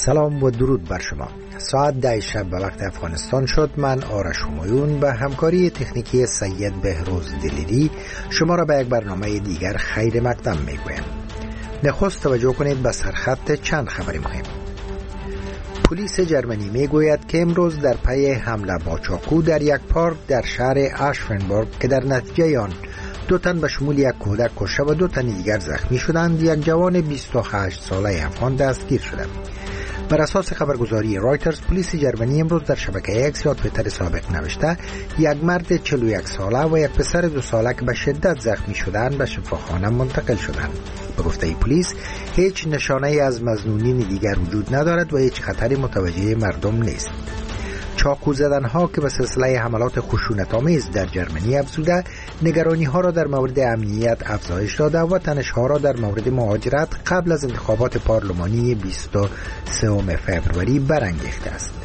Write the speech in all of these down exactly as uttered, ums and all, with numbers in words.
سلام و درود بر شما. ساعت ده شب به وقت افغانستان شد. من آرش همایون به همکاری تکنیکی سید بهروز دلیری شما را به یک برنامه دیگر خیر مقدم میگویم. نخست توجه کنید به سرخط چند خبر مهم. پلیس جرمنی میگوید که امروز در پی حمله با چاقو در یک پارک در شهر آشفنبورگ که در نتیجه آن دو تن به شمول یک کودک کشته و دو تن دیگر زخمی شدند، یک جوان بیست و هشت ساله افغان دستگیر شده. بر اساس خبرگزاری رایترز، پلیس جرمنی امروز در شبکه اکس یا توییتر سابق نوشته یک مرد چهل و یک ساله و یک پسر دو ساله که به شدت زخمی شدند به شفاخانه منتقل شدند. به گفته پلیس هیچ نشانه از مظنونین دیگر وجود ندارد و هیچ خطری متوجه مردم نیست. چاقو زدن ها که به سلسله حملات خشونت آمیز در جرمنی افزوده، نگرانی ها را در مورد امنیت افزایش داده و تنش ها را در مورد مهاجرت قبل از انتخابات پارلمانی بیست و سوم فوریه برانگیخته است.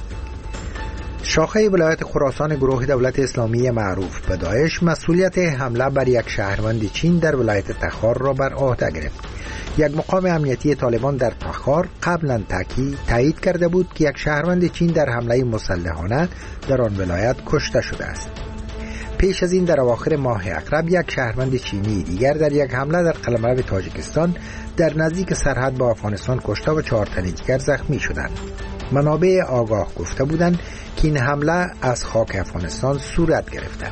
شاخه ولایت خراسان گروه دولت اسلامی معروف به داعش مسئولیت حمله بر یک شهروند چین در ولایت تخار را بر عهده گرفت. یک مقام امنیتی طالبان در تخار قبلا تایید کرده بود که یک شهروند چین در حمله مسلحانه در آن ولایت کشته شده است. پیش از این در اواخر ماه اقرب یک شهروند چینی دیگر در یک حمله در قلمرو تاجیکستان در نزدیک سرحد با افغانستان کشته و چهار تن دیگر زخمی شدند. منابع آگاه گفته بودند که این حمله از خاک افغانستان صورت گرفته.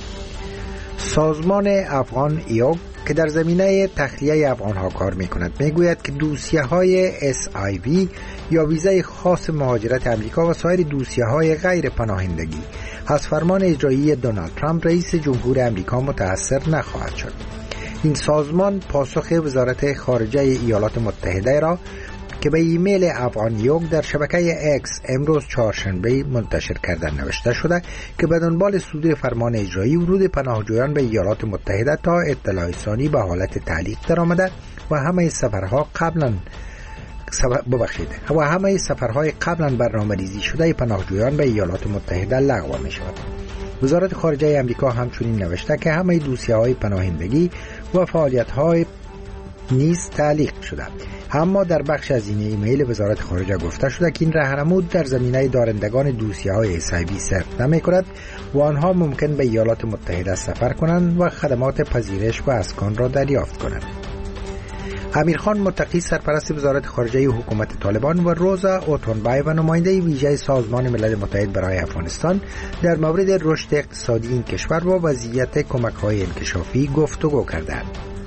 سازمان افغان ایوگ که در زمینه تخلیه افغانها کار میکند میگوید که دوسیه های اس آی وی یا ویزای خاص مهاجرت امریکا و سایر دوسیه های غیر پناهندگی از فرمان اجرایی دونالد ترامپ رئیس جمهور امریکا متأثر نخواهد شد. این سازمان پاسخ وزارت خارجه ایالات متحده را که به ایمیل افغان ایوگ در شبکه اکس امروز چهارشنبه منتشر کردن نوشته شده که به دنبال صدور فرمان اجرایی ورود پناهجویان به ایالات متحده تا اطلاع رسانی به حالت تعلیق درآمده و همه سفرها قبلا ببخشید و همه سفرهای قبلا برنامه‌ریزی شده پناهجویان به ایالات متحده لغو می شود. وزارت خارجه امریکا همچنین نوشته که همه دوسیه‌های پناهندگی و فعالیت‌های نیز تعلیق شده. اما در بخش از این ایمیل وزارت خارجه گفته شده که این راهنمود در زمینه دارندگان دوسیه‌های اس آی وی صرف نمی‌کند و آنها ممکن به ایالات متحده سفر کنند و خدمات پذیرش و اسکان را دریافت کنند. امیرخان متقی سرپرست وزارت خارجه حکومت طالبان و روزا اوتونبای و نماینده ویژه سازمان ملل متحد برای افغانستان در مورد رشد اقتصادی این کشور و وضعیت کمک‌های انکشافی گفتگو کردند.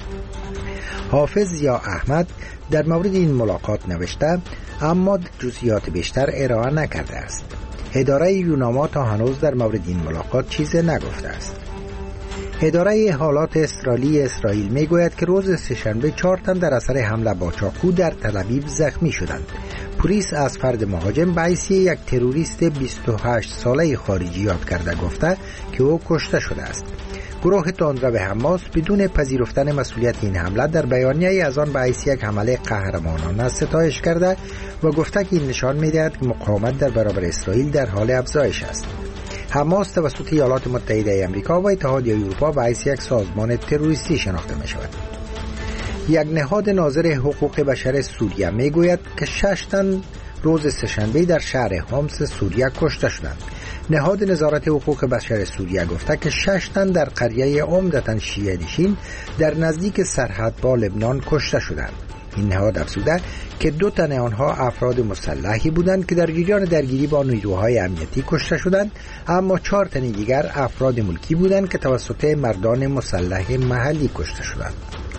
حافظ ضیا احمد در مورد این ملاقات نوشته اما جزئیات بیشتر ارائه نکرده است. اداره یوناما تا هنوز در مورد این ملاقات چیزی نگفته است. اداره حالات استرالی اسرائیل میگوید که روز سه‌شنبه چهار تن در اثر حمله با چاقو در تل آویو زخمی شدند. پلیس از فرد مهاجم به حیث یک تروریست بیست و هشت ساله خارجی یاد کرده گفته که او کشته شده است. گروه تندرو حماس بدون پذیرفتن مسئولیت این حمله در بیانیه‌ای از آن به حیث یک حمله قهرمانانه ستایش کرده و گفته که این نشان می‌دهد که مقاومت در برابر اسرائیل در حال افزایش است. حماس توسط ایالات متحده آمریکا و اتحادیه اروپا به حیث یک سازمان تروریستی شناخته می‌شود. یک نهاد ناظر حقوق بشر سوریه میگوید که شش تن روز سه‌شنبه در شهر حمص سوریه کشته شدند. نهاد نظارت حقوق بشر سوریه گفته که شش تن در قریه عمدتاً شیعه نشین در نزدیک سرحد با لبنان کشته شدند. این نهاد افزوده که دو تن آنها افراد مسلحی بودند که در جریان درگیری با نیروهای امنیتی کشته شدند، اما چهار تن دیگر افراد ملکی بودند که توسط مردان مسلح محلی کشته شدند.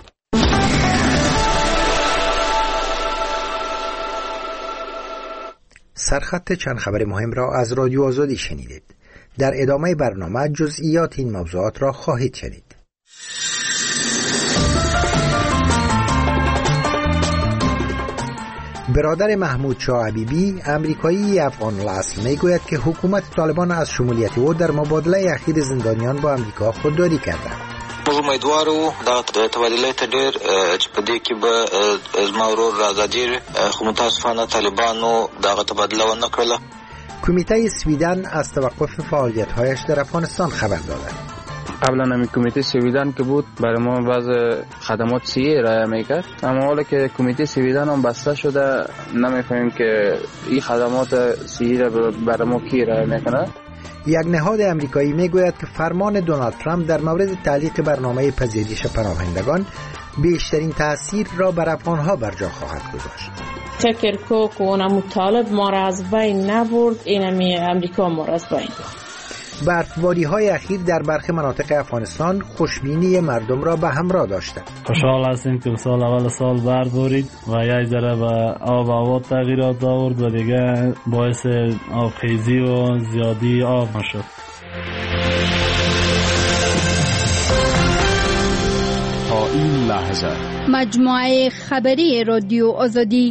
سرخط چند خبر مهم را از رادیو آزادی شنیدید. در ادامه برنامه جزئیات این موضوعات را خواهید شنید. برادر محمود شاه حبیبی امریکایی افغان الاصل میگوید که حکومت طالبان از شمولیت او در مبادله اخیر زندانیان با امریکا خودداری کرده. موږ امیدوارو دا تبادله ته ډېر چې په دې کې به زما ورور آزادي خو متاسفانه طالبانو دغه تبادله ونه کړله. کمیته سویدن از توقف فعالیت‌هایش در افغانستان خبر داده. قبلا نمی کمیته سویدن که بود برای ما بعض خدمات سی ارائه میکرد، اما حالا که کمیته سویدن هم بسته شده نمیفهمیم که این خدمات سی را برای ما کی ارائه میکنه. یک نهاد امریکایی میگوید که فرمان دونالد ترامپ در مورد تعلیق برنامه پذیرش پناهندگان بیشترین تاثیر را بر افغانها بر جا خواهد گذاشت. فکر کو که اونم طالب ما را از بین نبرد، اینمی امریکا ما را از بین برد. برفباری های اخیر در برخی مناطق افغانستان خوشبینی مردم را به همراه داشته. خوشحال هستیم که سال اول سال برف بارید و یک ذره به آب و هوا تغییرات آورد و دیگه باعث آبخیزی و زیادی آب نشد. تا این لحظه مجموعه خبری رادیو آزادی.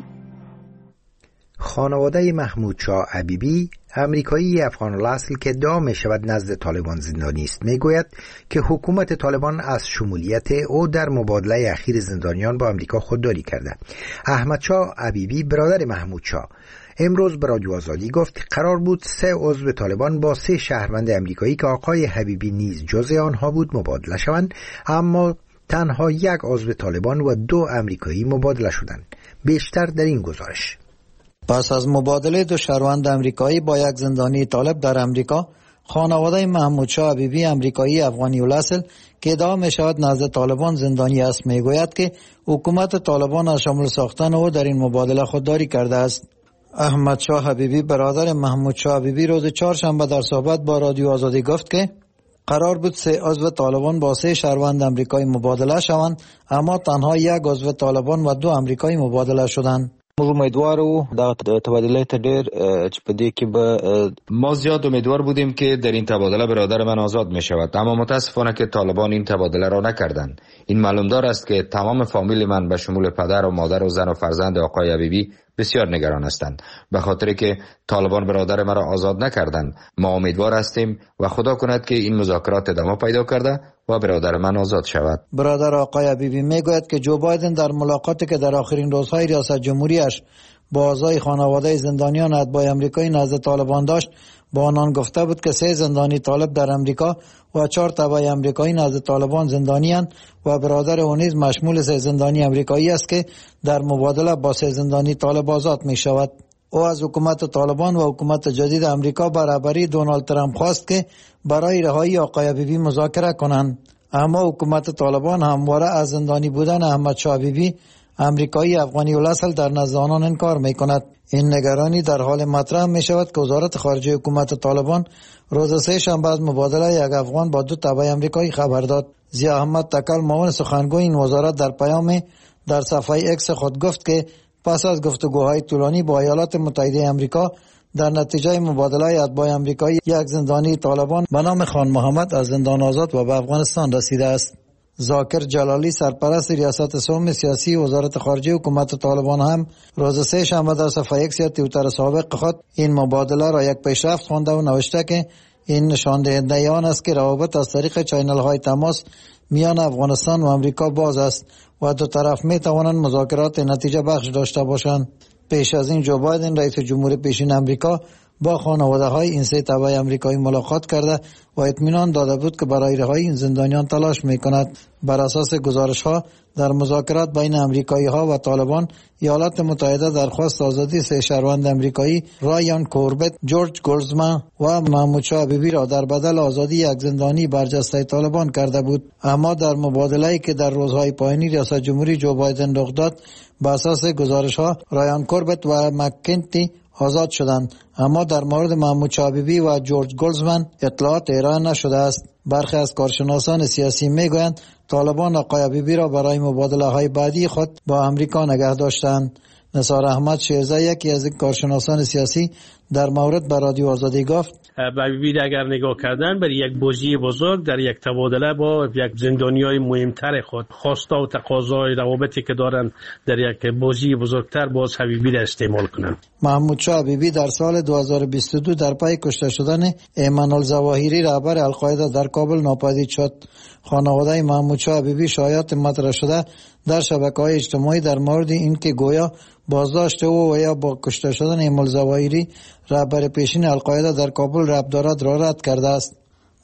خانواده محمود شاه عبیبی، امریکایی افغان الاصل که ادعا می شود نزد طالبان زندانی است، می گوید که حکومت طالبان از شمولیت او در مبادله اخیر زندانیان با امریکا خودداری کرده. احمد شاه عبیبی برادر محمود شاه امروز به رادیو آزادی گفت که قرار بود سه عضو طالبان با سه شهروند امریکایی که آقای حبیبی نیز جزء آنها بود مبادله شوند، اما تنها یک عضو طالبان و دو امریکایی مبادله شدند. بیشتر در این گزارش. پس از مبادله دو شهروند امریکایی با یک زندانی طالب در امریکا، خانواده محمود شاه عبیبی امریکایی افغانی الاصل که ادعا می شود نزد طالبان زندانی است می گوید که حکومت طالبان از شامل ساختن او در این مبادله خودداری کرده است. احمد شاه عبیبی برادر محمود شاه عبیبی روز چهارشنبه در صحبت با رادیو آزادی گفت که قرار بود سه عضو طالبان با سه شهروند امریکایی مبادله شوند، اما تنها یک عضو طالبان و دو امریکایی مبادله شدند. امیدوارو دا تبادله ته ډیر چې په دې کې به ما زیاد امیدوار بودیم که در این تبادله برادر من آزاد می شود، اما متاسفانه که طالبان این تبادله را نکردند. این معلومدار است که تمام فامیل من به شمول پدر و مادر و زن و فرزند آقای عبیبی بسیار نگران هستند، به خاطر که طالبان برادر مرا آزاد نکردند. ما امیدوار هستیم و خدا کند که این مذاکرات ادامه پیدا کرده و برادر من آزاد شود. برادر آقای عبیبی میگوید که جو بایدن در ملاقاتی که در آخرین روزهای ریاست جمهوریش با اعضای خانواده زندانیان اتباع امریکایی نزد طالبان داشت، با آنان گفته بود که سه زندانی طالب در امریکا و چهار تبع امریکایی نزد طالبان زندانیان و برادر او نیز مشمول سه زندانی امریکایی است که در مبادله با سه زندانی طالب آزاد می شود. او از حکومت طالبان و حکومت جدید امریکا برابری دونالد ترامپ خواست که برای رهایی آقای عبیبی مذاکره کنند، اما حکومت طالبان همواره از زندانی بودن احمد شاه عبیبی امریکایی افغانی الاصل در نزد آنان انکار می کند. این نگرانی در حال مطرح می شود که وزارت خارجه حکومت طالبان روز سه شنبه از مبادله یک افغان با دو تبع امریکایی خبر داد. ضیاء احمد تکل معاون سخنگوی این وزارت در پیام در صفحه اکس خود گفت که پس از گفتگوهای طولانی با ایالات متحده امریکا در نتیجه مبادله اتباع امریکایی یک زندانی طالبان به نام خان محمد از زندان آزاد و به افغانستان رسیده است. ذاکر جلالی سرپرست ریاست سوم سیاسی وزارت خارجه حکومت طالبان هم روز سه شنبه در صفحه اکس یا توییتر سابق خود این مبادله را یک پیشرفت خوانده و نوشته که این نشان دهنده آن است که روابط از طریق چینل های تماس میان افغانستان و امریکا باز است و دو طرف می توانند مذاکرات نتیجه بخش داشته باشند. پیش از این جو بایدن رئیس جمهور پیشین امریکا با خانواده های این سه تبع امریکایی ملاقات کرده و اطمینان داده بود که برای رهایی این زندانیان تلاش می کند. بر اساس گزارش ها در مذاکرات بین امریکایی ها و طالبان، ایالات متحده درخواست آزادی سه شهروند امریکایی رایان کوربت، جورج گولزمن و محمود شاه عبیبی را در بدل آزادی یک زندانی برجسته طالبان کرده بود، اما در مبادله‌ای که در روزهای پایانی ریاست جمهوری جو بایدن رخ داد، بر اساس گزارش ها رایان کوربت و مککنتی آزاد شدند، اما در مورد محمود شاه عبیبی و جورج گولزمن اطلاعات ارائه نشده است. برخی از کارشناسان سیاسی میگویند طالبان آقای عبیبی را برای مبادله های بعدی خود با امریکا نگه داشتند. نثار احمد شیرزه یکی از کارشناسان سیاسی در مورد به رادیو آزادی گفت عبیبی اگر نگاه کردن برای یک بازی بزرگ در یک تبادله با یک زندانیای مهمتر خود، خواسته و تقاضای روابطی که دارن در یک بازی بزرگتر باز حبیبی را استعمال کنند. محمود شاه عبیبی در سال دو هزار و بیست و دو در پی کشته شدن ایمن الظواهری رهبر القاعده در کابل ناپدید شد. خانواده محمود شاه عبیبی شایعات مطرح شده در شبکه‌های اجتماعی در مورد اینکه گویا بازداشت او و یا با کشته شدن ایمن الظواهری رهبر پیشین القاعده در کابل ربط دارد را رد کرده است.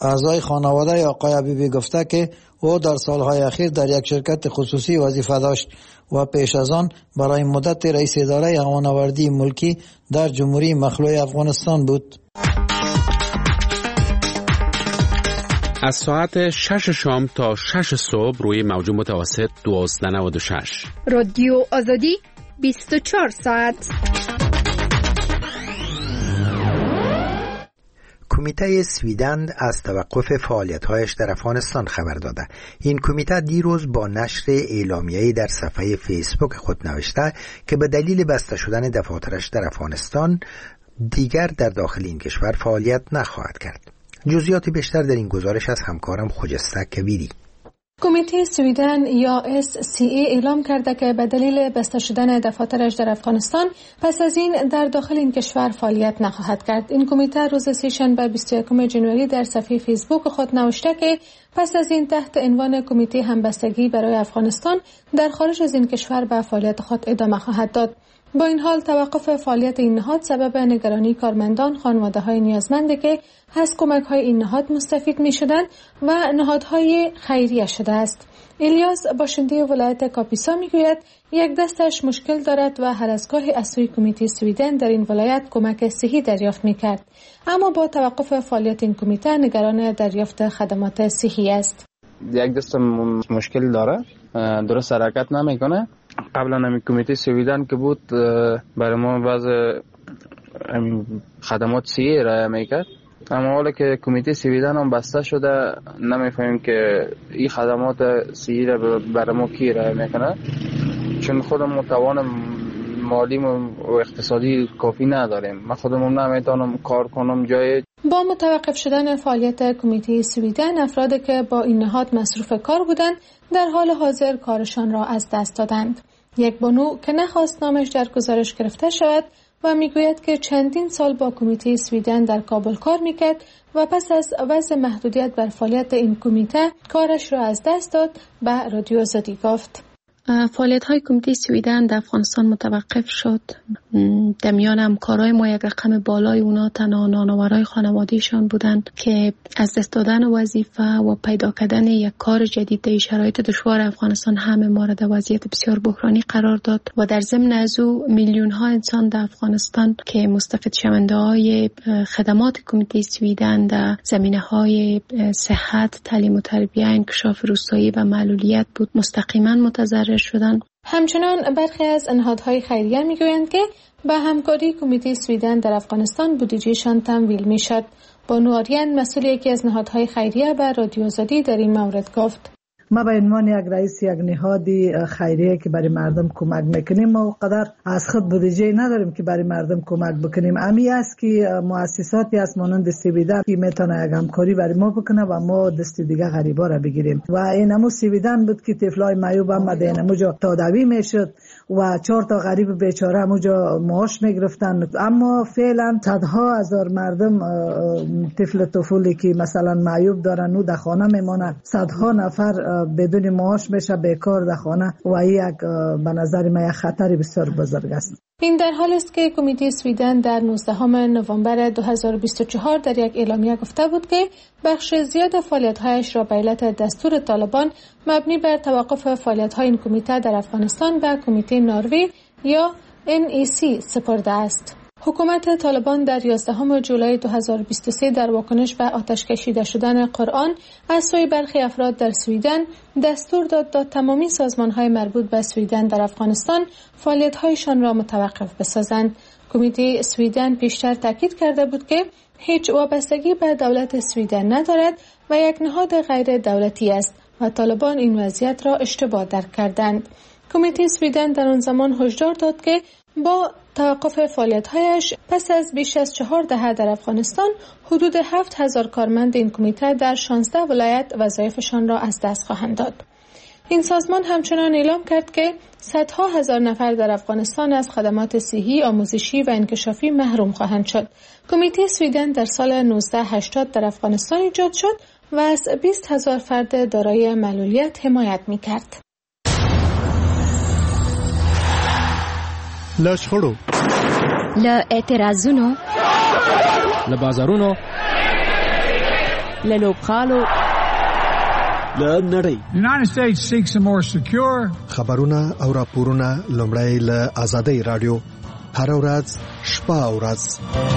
اعضای خانواده آقای حبیبی گفته که او در سالهای اخیر در یک شرکت خصوصی وظیفه داشت و پیش از آن برای مدت رئیس اداره امان‌آوری ملکی در جمهوری مخلوع افغانستان بود. از ساعت شش شام تا شش صبح روی موج متوسط دوازده نود و شش. رادیو آزادی بیست و چهار ساعت. کمیته سویدن از توقف فعالیت‌هایش در افغانستان خبر داده. این کمیته دیروز با نشر اعلامیه‌ای در صفحه فیسبوک خود نوشته که به دلیل بسته شدن دفاترش در افغانستان دیگر در داخل این کشور فعالیت نخواهد کرد. جزئیات بیشتر در این گزارش از همکارم خجسته کبیری. کمیته سویدن یا اس سی ای اعلام کرده که به دلیل بسته شدن دفاترش در افغانستان پس از این در داخل این کشور فعالیت نخواهد کرد. این کمیته روز سه‌شنبه بیست و یکم ژانویه در صفحه فیسبوک خود نوشته که پس از این تحت عنوان کمیته همبستگی برای افغانستان در خارج از این کشور به فعالیت خود ادامه خواهد داد. با این حال توقف فعالیت این نهاد سبب نگرانی کارمندان، خانواده‌های نیازمند که از کمک‌های این نهاد مستفید می‌شدند و نهادهای خیریه شده است. الیاس باشنده ولایت کاپیسا میگوید یک دستش مشکل دارد و هر از گاهی از سوی کمیته سویدن در این ولایت کمک صحی دریافت می‌کرد، اما با توقف فعالیت این کمیته نگران دریافت خدمات صحی است. یک دست مشکل داره، درست حرکت نمیکنه. قبلا همین کمیته سویدن که بود برای ما بعض خدمات صحی ارائه میکرد، اما حالا که کمیته سویدن هم بسته شده نمیفهمیم که این خدمات صحی را برای ما کی ارائه میکنه، چون خودمون توان مالی و اقتصادی کافی نداریم. من خودمون نمیتونم کار کنم جای. با متوقف شدن فعالیت کمیته سویدن، افرادی که با این نهاد مصروف کار بودند در حال حاضر کارشان را از دست دادند. یک بانو که نخواست نامش در گزارش گرفته شود و میگوید که چندین سال با کمیته سویدن در کابل کار میکرد و پس از وضع محدودیت بر فعالیت این کمیته کارش را از دست داد، به رادیو آزادی گفت. فعالیت های کمیته سویدن در افغانستان متوقف شد. در میان همکارای ما یک رقم بالای اونا تنها نانآورای خانواده‌شان بودند که از دست دادن وظیفه و پیدا کردن یک کار جدید در شرایط دشوار افغانستان همه ما را در وضعیت بسیار بحرانی قرار داد و در ضمن از او میلیون ها انسان در افغانستان که مستفید شونده های خدمات کمیته سویدن در زمینه های صحت، تعلیم و تربیت، انکشاف روستایی و معلولیت بود مستقیما متضرر شدن. همچنان برخی از نهادهای خیریه میگویند که با همکاری کمیته سویدن در افغانستان بودجهشان تمویل میشد. بانو آریان مسئول یکی از نهادهای خیریه به رادیو آزادی در این مورد گفت: ما به عنوان یک رئیس یک نهادی خیریه که برای مردم کمک میکنیم، ما قدر از خود بودجه نداریم که برای مردم کمک بکنیم. امی است که مؤسساتی از مانند سویدن که میتونه یک همکاری برای ما بکنه و ما دست دیگه غریبا را بگیریم و اینمو سویدن بود که طفلای معیوب هم در اینموجا تداوی میشد و چهار تا غریب بیچاره همونجا معاش میگرفتن. اما فعلا صدها هزار مردم طفل طفولی که مثلا معیوب دارن و در خانه میمونن، صدها نفر بدون معاش میشه بیکار در خانه و یک به نظر من یک خطر بسیار بزرگ است. این در حالی است که کمیته سویدن در نوزدهم نوامبر دو هزار و بیست و چهار در یک اعلامیه گفته بود که بخش زیاد فعالیت‌هایش را به علت دستور طالبان مبنی بر توقف فعالیت‌های این کمیته در افغانستان به کمیته نروژ یا ان ای سی سپرده است. حکومت طالبان در یازدهم جولای دو هزار و بیست و سه در واکنش به آتش کشیده شدن قرآن از سوی برخی افراد در سویدن دستور داد تا تمامی سازمان‌های مربوط به سویدن در افغانستان فعالیت‌هایشان را متوقف بسازند. کمیته سویدن پیشتر تاکید کرده بود که هیچ وابستگی به دولت سویدن ندارد و یک نهاد غیر دولتی است و طالبان این وضعیت را اشتباه درک کردند. کمیته سویدن در آن زمان هشدار داد که با توقف فعالیت‌هایش پس از بیش از چهار دهه در افغانستان حدود هفت هزار کارمند این کمیته در شانزده ولایت وظایفشان را از دست خواهند داد. این سازمان همچنان اعلام کرد که صدها هزار نفر در افغانستان از خدمات صحی، آموزشی و انکشافی محروم خواهند شد. کمیته سویدن در سال نوزده هشتاد در افغانستان ایجاد شد و از بیست هزار فرد دارای معلولیت حمایت می‌کرد. له شخړو، له اعتراضونو، له بازارونو، للوبخالو لنړۍ. United States seeks a more secure. خبرونه او راپورونه لومړی له آزادۍ رادیو هر ورځ شپه او ورځ.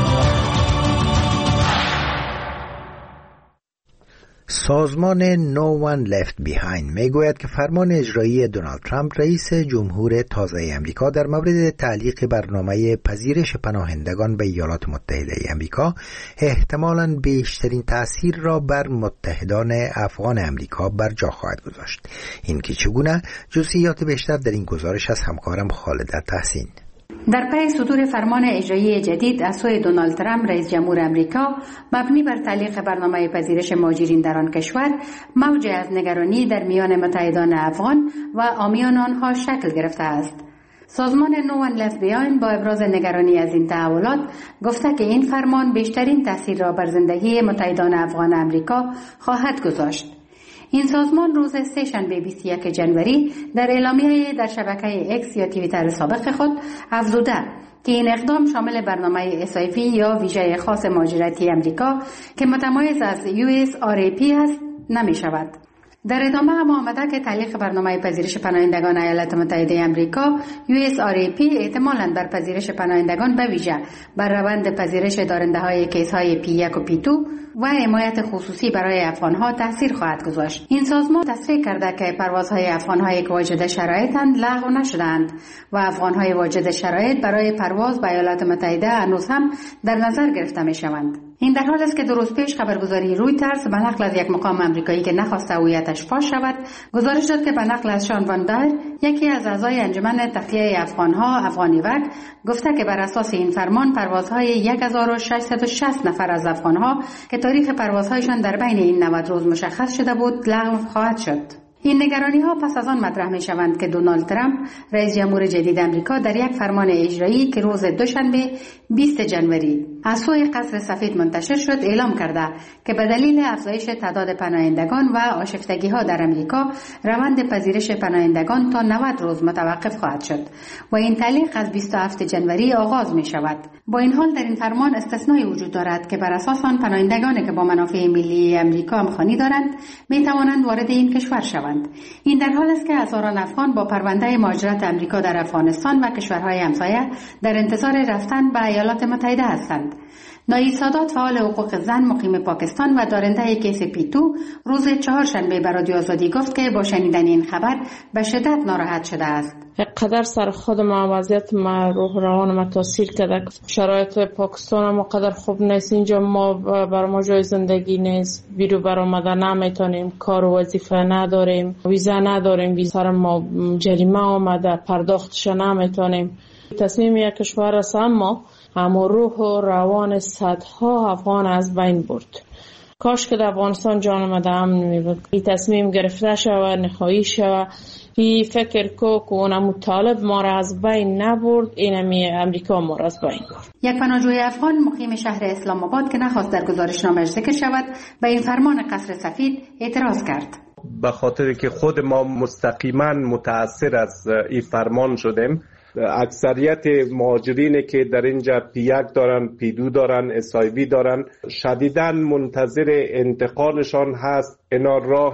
سازمان No One Left Behind میگوید که فرمان اجرایی دونالد ترامپ رئیس جمهور تازه امریکا در مورد تعلیق برنامه پذیرش پناهندگان به ایالات متحده امریکا احتمالاً بیشترین تأثیر را بر متحدان افغان امریکا بر جا خواهد گذاشت. این که چگونه؟ جزئیات بیشتر در این گزارش از همکارم خالده تحسین. در پی صدور فرمان اجرایی جدید از سوی دونالد ترامپ رئیس جمهور امریکا مبنی بر تعلیق برنامه پذیرش مهاجرین در آن کشور، موج از نگرانی در میان متحدان افغان و حامیان آنها شکل گرفته است. سازمان No One Left Behind با ابراز نگرانی از این تحولات گفته که این فرمان بیشترین تاثیر را بر زندگی متحدان افغان امریکا خواهد گذاشت. این سازمان روز سه شنبه بیست و یک جنوری در اعلامیه در شبکه اکس یا توییتر سابق خود افزوده که این اقدام شامل برنامه اس آی وی یا ویژه خاص مهاجرتی امریکا که متمایز از یو اس آر ای پی است نمی شود. در ادامه هم آمده که تعلیق برنامه پذیرش پناهندگان ایالات متحده آمریکا یو اس آر ای پی احتمالاً بر پذیرش پناهندگان به ویژه بر روند پذیرش دارنده های کیس های پی یک و پی دو و حمایت خصوصی برای افغان ها تاثیر خواهد گذاشت. این سازمان تصریح کرده که پروازهای افغان هایی که واجد شرایطند لغو نشدند و افغان های واجد شرایط برای پرواز به ایالات متحده هنوز هم در نظر گرفته می شوند. این در حال است که دو روز پیش خبرگزاری رویترز به نقل از یک مقام آمریکایی که نخواسته هویتش فاش شود گزارش داد که به نقل از شان وان دایر یکی از اعضای انجمن تخلیه افغانها افغانیوک گفته که بر اساس این فرمان پروازهای یک هزار و ششصد و شصت نفر از افغانها که تاریخ پروازهایشان در بین این نود روز مشخص شده بود لغو خواهد شد. این نگرانی ها پس از آن مطرح می شوند که دونالد ترامپ رئیس جمهور جدید امریکا در یک فرمان اجرایی که روز دوشنبه بیست جنوری از سوی قصر سفید منتشر شد اعلام کرده که به دلیل افزایش تعداد پناهندگان و آشفتگی ها در امریکا روند پذیرش پناهندگان تا نود روز متوقف خواهد شد و این تعلیق از بیست و هفت جنوری آغاز می شود. با این حال در این فرمان استثنایی وجود دارد که بر اساس آن پناهندگانی که با منافع ملی امریکا همخوانی دارند می توانند وارد این کشور شوند. این در حال است که هزاران افغان با پرونده مهاجرت امریکا در افغانستان و کشورهای همسایه در انتظار رفتن به ایالات متحده هستند. نایب سادات فعال حقوق زن مقیم پاکستان و دارنده کیس پیتو روز چهارشنبه به رادیو آزادی گفت که با شنیدن این خبر به شدت ناراحت شده است. قدر سر خود ما وضعیت ما روح روان ما تاثیر کرده. شرایط پاکستان ما قدر خوب نیست. اینجا ما بر ما جای زندگی نیست، بیرو بر آمدن نمیتونیم، کار و وظیفه نداریم، ویزا نداریم، ویزا ما جریمه آمده پرداختش نمیتونیم. تصمیم یک کشور است اما اما روح و روان صدها افغان از بین برد. کاش که در افغانستان جان آمده امن می بود. این تصمیم گرفته شود، نهایی شود. این فکر کو که اونم طالب ما را از بین نبرد، اینمی امریکا ما را از بین برد. یک پناهجوی افغان مقیم شهر اسلام آباد که نخواست در گزارشنامه‌اش ذکر شود به این فرمان قصر سفید اعتراض کرد. به خاطر که خود ما مستقیما متاثر از این فرمان شدیم. اکثریت مهاجرینی که در اینجا پی یک دارن، پی دو دارن، اس آی وی دارن، شدیداً منتظر انتقالشان هست. اینا راه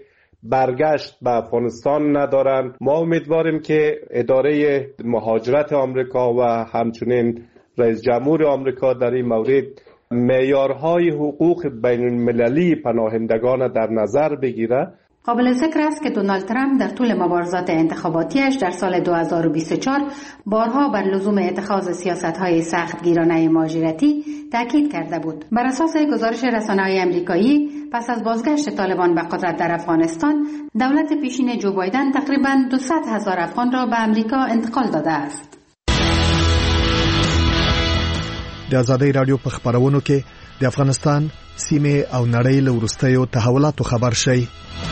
برگشت به افغانستان ندارن. ما امیدواریم که اداره مهاجرت آمریکا و همچنین رئیس جمهور آمریکا در این مورد معیارهای حقوق بین المللی پناهندگان در نظر بگیره. قابل ذکر است که دونالد ترامپ در طول مبارزات انتخاباتیش در سال دو هزار و بیست و چهار بارها بر لزوم اتخاذ سیاست‌های سختگیرانه مهاجرتی تاکید کرده بود. بر اساس گزارش رسانه‌های آمریکایی پس از بازگشت طالبان به قدرت در افغانستان، دولت پیشین جو بایدن تقریباً دویست هزار افغان را به امریکا انتقال داده است. د آزادۍ رادیو په خبرونو کې د افغانستان سیمه او نړۍ له وروستیو تحولاتو خبر شي.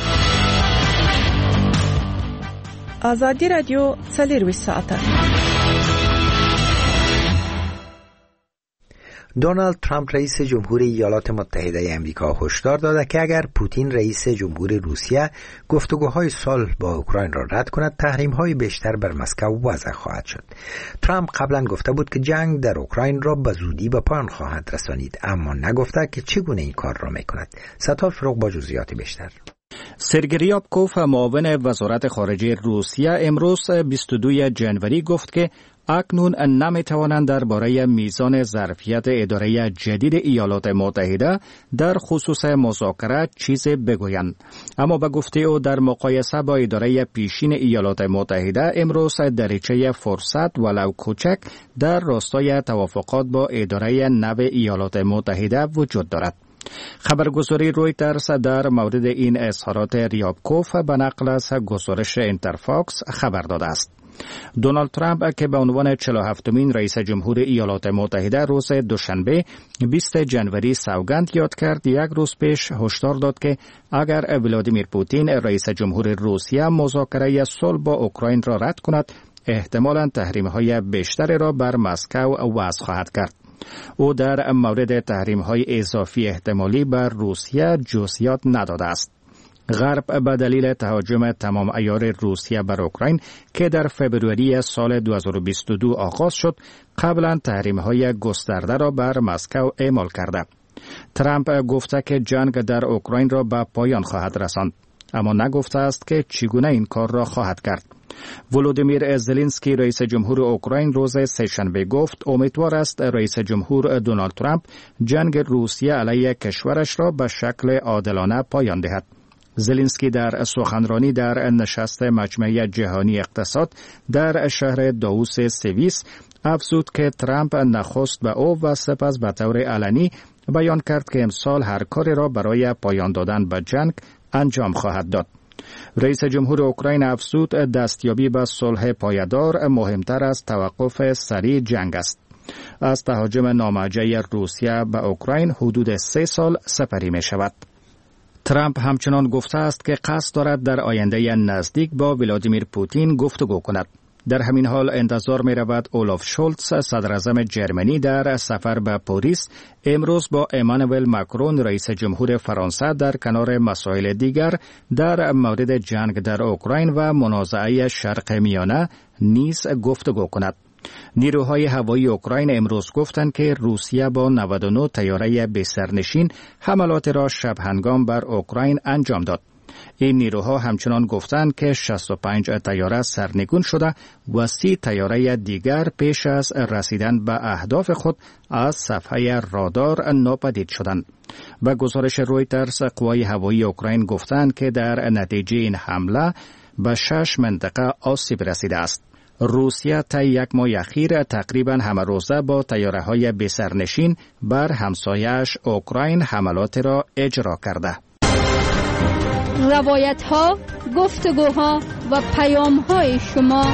آزادی رادیو څلور ساعته دونالد ترامپ رئیس جمهوری ایالات متحده آمریکا هشدار داده که اگر پوتین رئیس جمهوری روسیه گفتگوهای صلح با اوکراین را رد کند، تحریم‌های بیشتر بر مسکو وضع خواهد شد. ترامپ قبلا گفته بود که جنگ در اوکراین را به زودی به پایان خواهد رسانید، اما نگفته که چگونه این کار را میکند. ستار فروغ با جزئیات بیشتر. سرگئی ریابکوف، معاون وزارت خارجه روسیه، امروز بیست و دوم ژانویه گفت که اکنون نمیتوانند درباره میزان ظرفیت اداره جدید ایالات متحده در خصوص مذاکره چیزی بگویند. اما به گفته او در مقایسه با اداره پیشین ایالات متحده، امروز دریچه فرصت ولو کوچک در راستای توافقات با اداره نو ایالات متحده وجود دارد. خبرگزاری رویترز در مورد این اظهارات ریابکوف به نقل از گزارش اینترفاکس خبر داده است. دونالد ترامپ که به عنوان چهل و هفتمین رئیس جمهور ایالات متحده روز دوشنبه بیست ژانویه سوگند یاد کرد، یک روز پیش هشدار داد که اگر ولادیمیر پوتین رئیس جمهور روسیه مذاکره صلح با اوکراین را رد کند، احتمالاً تحریم‌های بیشتری را بر مسکو وضع خواهد کرد. او در مورد تحریم‌های اضافی احتمالی بر روسیه جزئیات نداده است. غرب به دلیل تهاجم تمام عیار روسیه بر اوکراین که در فوریه سال دو هزار و بیست و دو آغاز شد، قبلا تحریم‌های گسترده را بر مسکو اعمال کرده. ترامپ گفته که جنگ در اوکراین را به پایان خواهد رساند، اما نگفته است که چگونه این کار را خواهد کرد. ولودیمیر زلنسکی رئیس جمهور اوکراین روز سه‌شنبه گفت امیدوار است رئیس جمهور دونالد ترامپ جنگ روسیه علیه کشورش را به شکل عادلانه پایان دهد. زلنسکی در سخنرانی در نشست مجمع جهانی اقتصاد در شهر داووس سوئیس افزود که ترامپ نخست به او و سپس به طور علنی بیان کرد که امسال هر کاری را برای پایان دادن به جنگ انجام خواهد داد. رئیس جمهور اوکراین افزود دستیابی به صلح پایدار مهمتر از توقف سریع جنگ است. از تهاجم نامرجع روسیه به اوکراین حدود سه سال سپری می شود. ترامپ همچنان گفته است که قصد دارد در آینده نزدیک با ولادیمیر پوتین گفتگو کند. در همین حال انتظار می رود اولاف شولتز صدراعظم جرمنی در سفر به پاریس امروز با امانوئل ماکرون رئیس جمهور فرانسه در کنار مسائل دیگر در مورد جنگ در اوکراین و منازعه شرق میانه نیز گفتگو کند. نیروهای هوایی اوکراین امروز گفتند که روسیه با نود و نه طیاره بی‌سرنشین حملات را شب هنگام بر اوکراین انجام داد. این نیروها همچنان گفتند که شصت و پنج طیاره سرنگون شده و سی طیاره دیگر پیش از رسیدن به اهداف خود از صفحه رادار ناپدید شدند. به گزارش رویترز قوای هوایی اوکراین گفتند که در نتیجه این حمله به شش منطقه آسیب رسیده است. روسیه طی یک ماه اخیر تقریبا همه روزه با طیاره‌های بی‌سرنشین بر همسایه‌اش اوکراین حملات را اجرا کرده. روایت‌ها، گفتگوها و پیام‌های شما.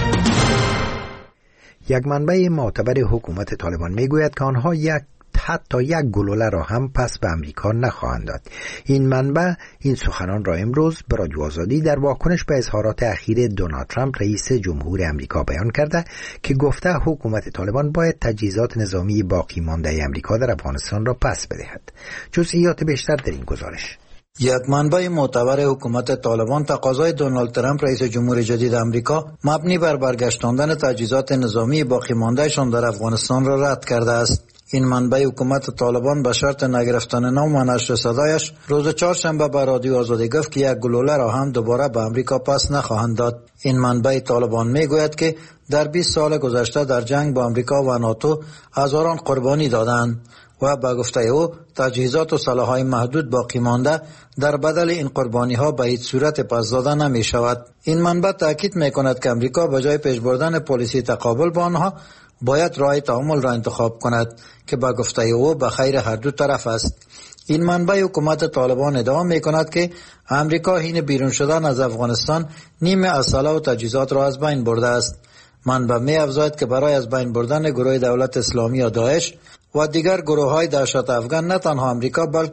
یک منبع معتبر حکومت طالبان میگوید که آنها یک حتی یک گلوله را هم پس به امریکا نخواهند داد. این منبع این سخنان را امروز به رادیو آزادی در واکنش به اظهارات اخیر دونالد ترامپ رئیس جمهور امریکا بیان کرده که گفته حکومت طالبان باید تجهیزات نظامی باقی مانده امریکا در افغانستان را پس بدهد. جزئیات بیشتر در این گزارش. یک منبع معتبر حکومت طالبان تقاضای دونالد ترامپ رئیس جمهور جدید آمریکا مبنی بر برگشتاندن تجهیزات نظامی باقی ماندهشان در افغانستان را رد کرده است. این منبع حکومت طالبان به شرط نگرفتن نام و نشر صدایش روز چهارشنبه به رادیو آزادی گفت که یک گلوله را هم دوباره به امریکا پس نخواهند داد. این منبع طالبان میگوید که در بیست سال گذشته در جنگ با امریکا و ناتو هزاران قربانی دادند و به گفته او تجهیزات و سلاح‌های محدود باقی مانده در بدل این قربانی‌ها به هیچ صورت پس داده نمی شود. این منبع تاکید می کند که امریکا به جای پیش بردن پالیسی تقابل با آنها باید راه تعامل را انتخاب کند که به گفته او به خیر هر دو طرف است. این منبع حکومت طالبان ادعا می کند که امریکا حین بیرون شدن از افغانستان نیمه از سلاح و تجهیزات را از بین برده است. منبع می افزاید که برای از بین بردن گروه دولت اسلامی یا داعش و دیگر گروه‌های دهشت افغان نه تنها امریکا بلکه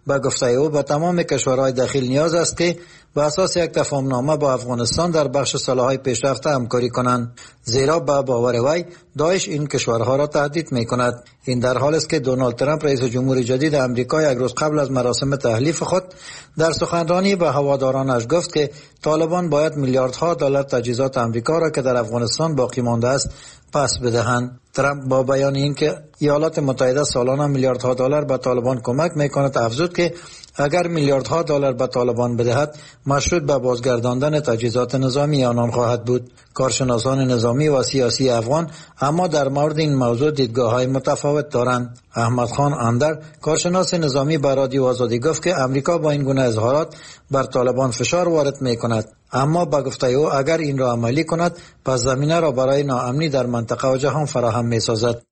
به گفته او به تمام کشورهای داخل نیاز است که به اساس یک تفاهمنامه با افغانستان در بخش سلاح‌های پیشرفته همکاری کنند، زیرا به باور وی داعش این کشورها را تهدید می‌کند. این در حالی است که دونالد ترامپ رئیس جمهور جدید آمریکا یک روز قبل از مراسم تحلیف خود در سخنرانی به هوادارانش گفت که طالبان باید میلیاردها دلار تجهیزات آمریکا را که در افغانستان باقی مانده است پس بدهند. ترامپ با بیان اینکه ایالات متحده سالانه میلیاردها دلار به طالبان کمک میکند افزود که اگر میلیاردها دلار به طالبان بدهد مشروط به بازگرداندن تجهیزات نظامی آنان خواهد بود. کارشناسان نظامی و سیاسی افغان اما در مورد این موضوع دیدگاه‌های متفاوت دارند. احمد خان اندر کارشناس نظامی به رادیو آزادی گفت که امریکا با این گونه اظهارات بر طالبان فشار وارد میکند، اما با گفته او اگر این را عملی کند پس زمینه را برای ناامنی در منطقه و جهان فراهم میسازد.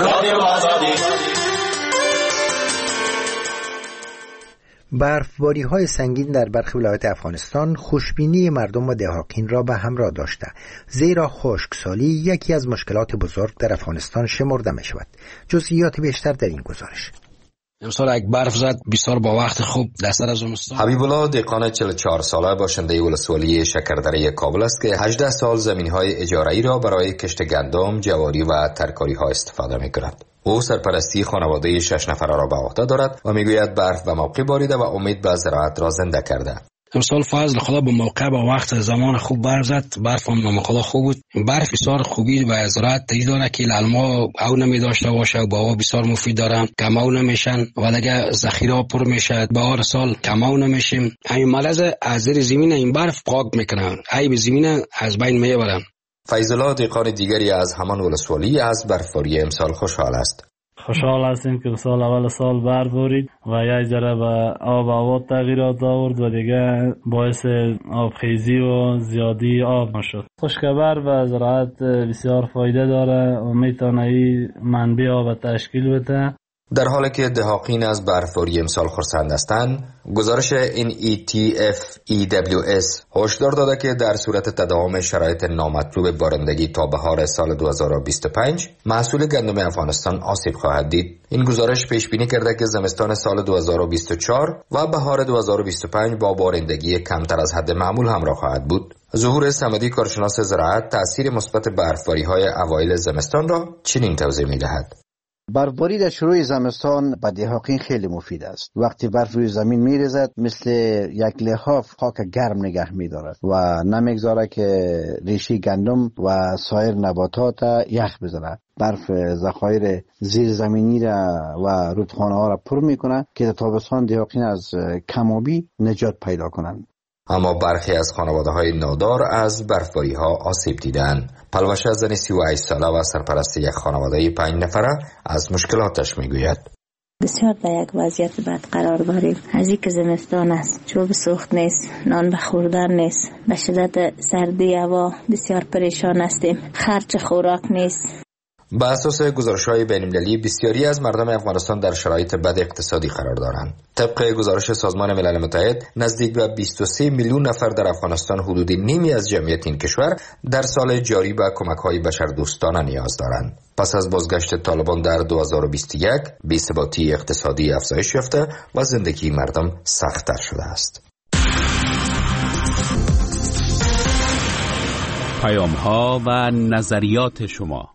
برفباری های سنگین در برخی ولایات افغانستان خوشبینی مردم و دهاقین را به همراه داشته، زیرا خشکسالی یکی از مشکلات بزرگ در افغانستان شمرده می شود. جزئیات بیشتر در این گزارش. امسال یک برف زد بسیار با وقت خوب در سر زمستان. حبیب الله دهقان چهل و چهار ساله باشنده ولسوالی شکردره کابل است که هجده سال زمین‌های اجاره‌ای را برای کشت گندم، جواری و ترکاری‌ها استفاده می‌کند. او سرپرستی خانواده شش نفره را به عهده دارد و میگوید برف به موقع باریده و امید به زراعت را زنده کرده. امسال فضل خدا به موقع با وقت زمان خوب برف زد، برف هم نام خدا خوب بود. برف بسیار خوبی و زراعت تایی داره که علما او نمی داشته باشه و با او بسیار مفید دارن، کماو نمیشن و دیگه ذخیره پر میشه. بهار سال کماو نمیشیم. همین ملز از زیر زمین این برف پاک میکنن، ای به زمین از بین میبرن. فیض الله دهقان دیگری از همان ولسوالی از برفباری امسال خوشحال است. خوشحال هستیم که سال اول سال برف بارید و یک ذره به آب و هوا تغییرات آورد و دیگه باعث آبخیزی و زیادی آب نشد. خشکبر و زراعت بسیار فایده داره و میتونه این منبع آب تشکیل بده. در حالی که دهاقین از برفباری امسال خرسند هستند، گزارش این ای تی اف ای دبلیو اس هشدار داده که در صورت تداوم شرایط نامطلوب بارندگی تا بهار سال دو هزار و بیست و پنج محصول گندم افغانستان آسیب خواهد دید. این گزارش پیش بینی کرده که زمستان سال دو هزار و بیست و چهار و بهار دو هزار و بیست و پنج با بارندگی کمتر از حد معمول همراه خواهد بود. ظهور صمدی کارشناس زراعت تأثیر مثبت برفباری‌های اوایل زمستان را چنین توضیح می‌دهد. برفباری در شروع زمستان به دهاقین خیلی مفید است. وقتی برف روی زمین میریزد مثل یک لحاف خاک گرم نگه میدارد و نمیگذاره که ریشه گندم و سایر نباتات یخ بزنه. برف ذخایر زیر زمینی را و رودخانه ها را پر میکنه که در تابستان دهاقین از کمابی نجات پیدا کنند. اما برخی از خانواده های نادار از برفباری ها آسیب دیدند. پلوشه زن سی و هشت ساله و سرپرست یک خانواده پنج نفره از مشکلاتش میگوید. بسیار در یک وضعیت بد قرار داریم. از اینکه زمستان است، چوب سوخت نیست، نان به خوردن نیست، به شدت سردی هوا بسیار پریشان هستیم، خرچ خوراک نیست. به اساس گزارش‌های بین‌المللی بسیاری از مردم افغانستان در شرایط بد اقتصادی قرار دارند. طبق گزارش سازمان ملل متحد نزدیک به بیست و سه میلیون نفر در افغانستان، حدود نیمی از جمعیت این کشور، در سال جاری به کمک‌های بشردوستانه نیاز دارند. پس از بازگشت طالبان در دو هزار و بیست و یک، بی‌ثباتی اقتصادی افزایش یافته و زندگی مردم سخت‌تر شده است. پیام‌ها و نظریات شما.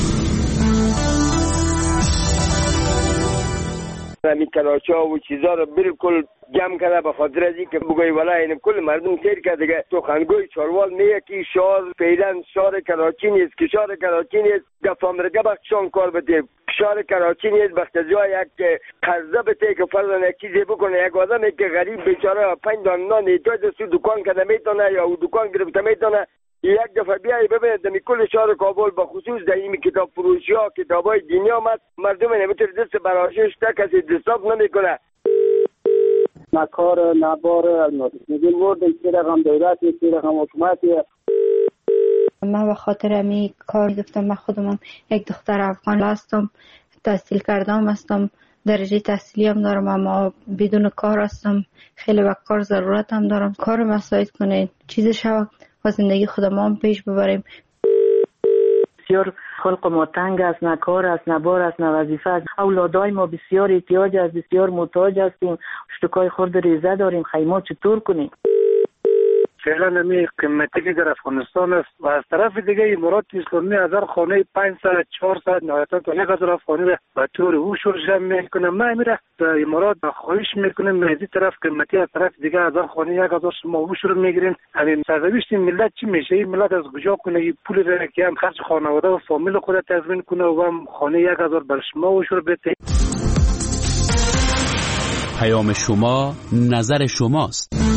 همین کلاچه ها و چیزا رو بالکل جمع کرده به خاطر از اینکه بگوی والا این کل مردم سیر کرده دیگه تو خنگوی چاروال میه که شار فعلا شار کراچی نیست که شار کراچی نیست گفامرگه بخشان کار بده شار کراچی نیست بخش جای یک قرضه بده که فرضاً یک چیزی بکنه یک آدمی که غریب بیچاره پنج دانه نان احتیاج دست دکان کرده میتونه یا او دکان گرفته میتونه یک دفعه بیایی ببینید دمی کل شهر کابل با خصوص در این کتاب فروشی ها کتاب های دینی آمد مردم نمیتونه دست براشش تا کسی دستاف نمیکنه نکار نبار میگیم ورد چی رقم دولتی چی رقم حکومتی. من به خاطر امی کار گفتم من خودم یک دختر افغان هستم، تحصیل کردم هستم، درجه تحصیلی هم دارم اما بدون کار هستم، خیلی به کار ضرورت هم دارم، کار مساعد کنه چیز شو و زندگی خودم هم پیش ببریم. بسیار خلق ما تنگ است، نه کار است، نه بار است، نه وظیفه است. اولادای ما بسیار احتیاج است، بسیار محتاج هستیم. اشتکای خرد ریزه داریم، خیمات چطور کنیم؟ فعلا نمی قیمتی که در افغانستان است و از طرف دیگه امارات اسلامی هزار خانه پانصد چهارصد نهایتا تا یک هزار خانه را به طور اوشور جمع میکنه. ما میره در امارات خواهش میکنیم از این طرف قیمتی، از طرف دیگه هزار خانه یک هزار شما اوشور میگیرین. همین سرنوشت ملت چی میشه؟ این ملت از کجا کنه این پول را که هم خرج خانواده و فامیل خود تضمین کنه و هم خانه یک هزار بر شما اوشور بده؟ پیام شما نظر شماست.